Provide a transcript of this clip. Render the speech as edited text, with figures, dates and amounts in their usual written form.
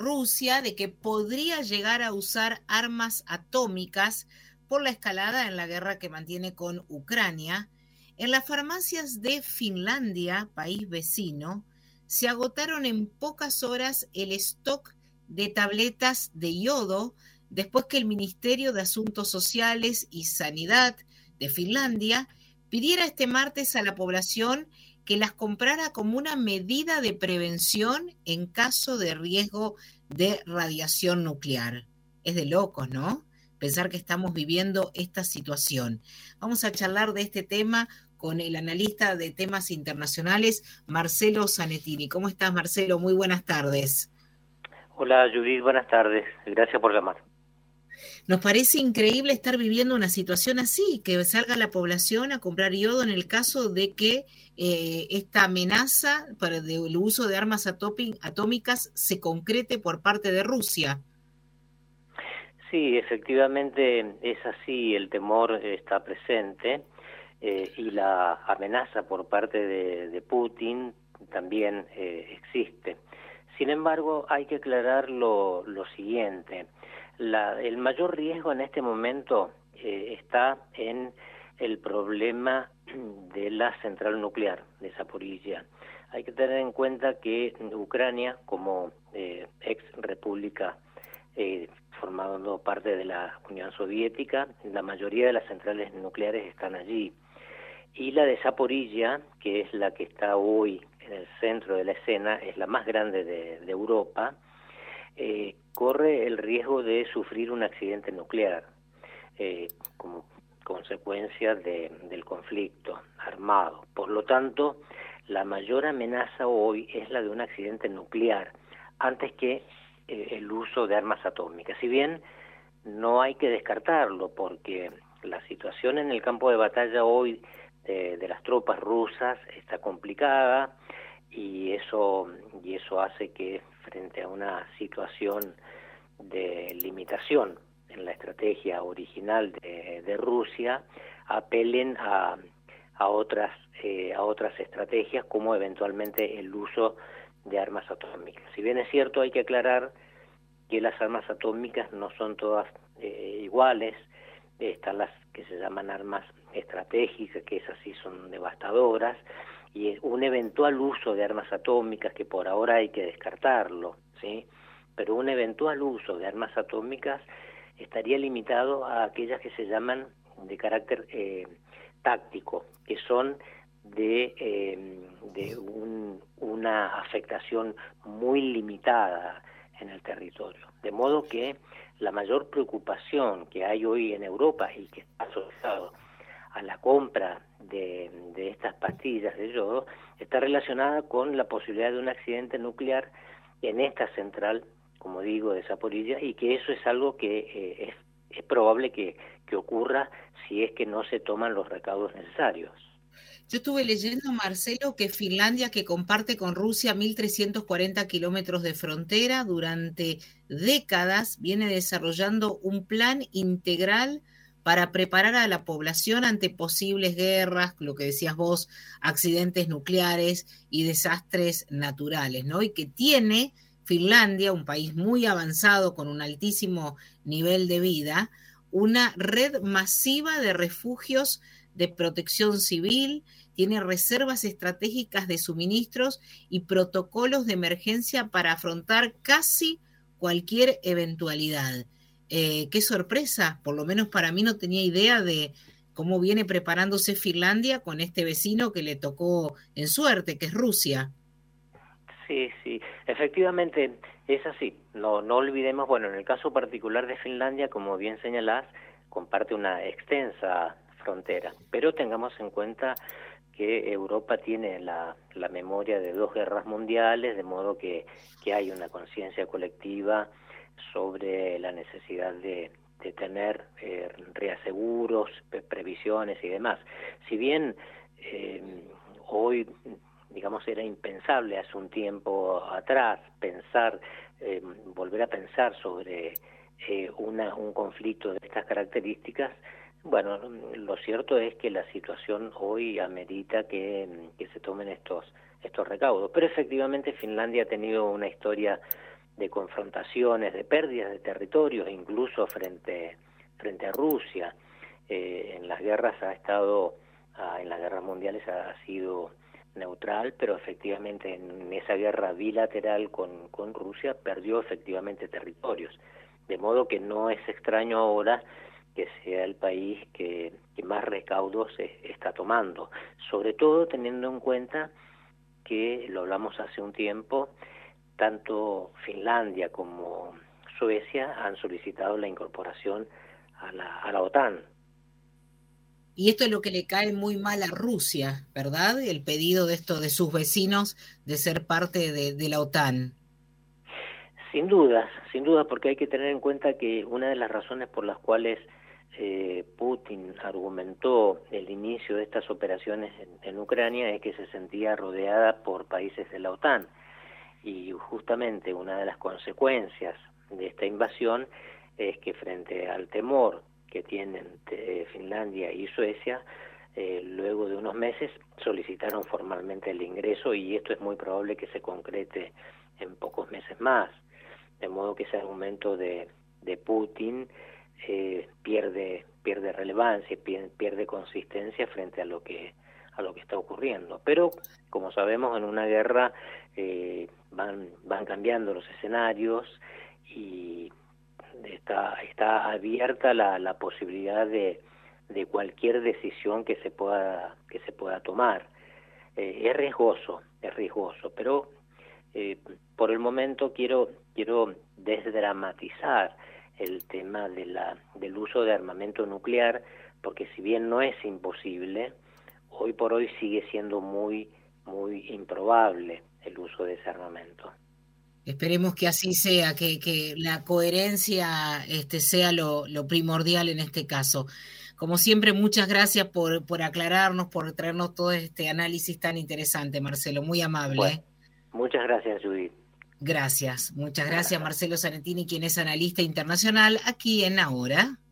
Rusia de que podría llegar a usar armas atómicas por la escalada en la guerra que mantiene con Ucrania. En las farmacias de Finlandia, país vecino, se agotaron en pocas horas el stock de tabletas de yodo después que el Ministerio de Asuntos Sociales y Sanidad de Finlandia pidiera este martes a la población que las comprara como una medida de prevención en caso de riesgo de radiación nuclear. Es de locos, ¿no? Pensar que estamos viviendo esta situación. Vamos a charlar de este tema con el analista de temas internacionales, Marcelo Zanettini. ¿Cómo estás, Marcelo? Muy buenas tardes. Hola, Judith, buenas tardes. Gracias por llamar. Nos parece increíble estar viviendo una situación así, que salga la población a comprar yodo en el caso de que esta amenaza del uso de armas atómicas se concrete por parte de Rusia. Sí, efectivamente es así, el temor está presente y la amenaza por parte de Putin también existe. Sin embargo, hay que aclarar lo siguiente. El mayor riesgo en este momento está en el problema de la central nuclear de Zaporizhia. Hay que tener en cuenta que Ucrania, como ex república formando parte de la Unión Soviética, la mayoría de las centrales nucleares están allí. Y la de Zaporizhia, que es la que está hoy en el centro de la escena, es la más grande de Europa, corre el riesgo de sufrir un accidente nuclear como consecuencia del conflicto armado. Por lo tanto, la mayor amenaza hoy es la de un accidente nuclear, antes que el uso de armas atómicas. Si bien no hay que descartarlo, porque la situación en el campo de batalla hoy de las tropas rusas está complicada y eso hace que frente a una situación de limitación en la estrategia original de Rusia apelen a otras estrategias, como eventualmente el uso de armas atómicas. Si bien es cierto, hay que aclarar que las armas atómicas no son todas iguales. Están las que se llaman armas estratégicas, que esas sí son devastadoras, y un eventual uso de armas atómicas, que por ahora hay que descartarlo, ¿sí? Pero un eventual uso de armas atómicas estaría limitado a aquellas que se llaman de carácter táctico, que son de una afectación muy limitada en el territorio. De modo que la mayor preocupación que hay hoy en Europa y que está asociado a la compra de estas pastillas de yodo está relacionada con la posibilidad de un accidente nuclear en esta central, como digo, de Zaporizhia, y que eso es algo que es probable que ocurra si es que no se toman los recaudos necesarios. Yo estuve leyendo, Marcelo, que Finlandia, que comparte con Rusia 1.340 kilómetros de frontera, durante décadas viene desarrollando un plan integral para preparar a la población ante posibles guerras, lo que decías vos, accidentes nucleares y desastres naturales, ¿no? Y que tiene Finlandia, un país muy avanzado con un altísimo nivel de vida, una red masiva de refugios de protección civil, tiene reservas estratégicas de suministros y protocolos de emergencia para afrontar casi cualquier eventualidad. Qué sorpresa, por lo menos para mí no tenía idea de cómo viene preparándose Finlandia con este vecino que le tocó en suerte, que es Rusia. Sí, sí, efectivamente es así. No olvidemos, bueno, en el caso particular de Finlandia, como bien señalás, comparte una extensa frontera, pero tengamos en cuenta que Europa tiene la memoria de 2 guerras mundiales, de modo que hay una conciencia colectiva sobre la necesidad de tener reaseguros, previsiones y demás. Si bien hoy, digamos, era impensable hace un tiempo atrás volver a pensar sobre un conflicto de estas características, bueno, lo cierto es que la situación hoy amerita que se tomen estos recaudos. Pero efectivamente Finlandia ha tenido una historia confrontaciones, de pérdidas de territorios, incluso frente a Rusia. En las guerras en las guerras mundiales ha sido neutral, pero efectivamente en esa guerra bilateral con Rusia perdió efectivamente territorios, de modo que no es extraño ahora que sea el país que más recaudos está tomando, sobre todo teniendo en cuenta que, lo hablamos hace un tiempo, tanto Finlandia como Suecia han solicitado la incorporación a la OTAN. Y esto es lo que le cae muy mal a Rusia, ¿verdad? El pedido de sus vecinos de ser parte de la OTAN. Sin duda, porque hay que tener en cuenta que una de las razones por las cuales Putin argumentó el inicio de estas operaciones en Ucrania es que se sentía rodeada por países de la OTAN. Y justamente una de las consecuencias de esta invasión es que, frente al temor que tienen Finlandia y Suecia, luego de unos meses solicitaron formalmente el ingreso, y esto es muy probable que se concrete en pocos meses más, de modo que ese argumento de Putin pierde relevancia, pierde consistencia frente a lo que está ocurriendo. Pero, como sabemos, en una guerra van cambiando los escenarios, y está abierta la posibilidad de cualquier decisión que se pueda tomar. Es riesgoso, pero por el momento quiero desdramatizar el tema del uso de armamento nuclear, porque si bien no es imposible, hoy por hoy sigue siendo muy improbable el uso de ese armamento. Esperemos que así sea, que la coherencia sea lo primordial en este caso. Como siempre, muchas gracias por aclararnos, por traernos todo este análisis tan interesante, Marcelo. Muy amable. Bueno, muchas gracias, Judith. Gracias, muchas gracias, Marcelo Zanetini, quien es analista internacional aquí en Ahora.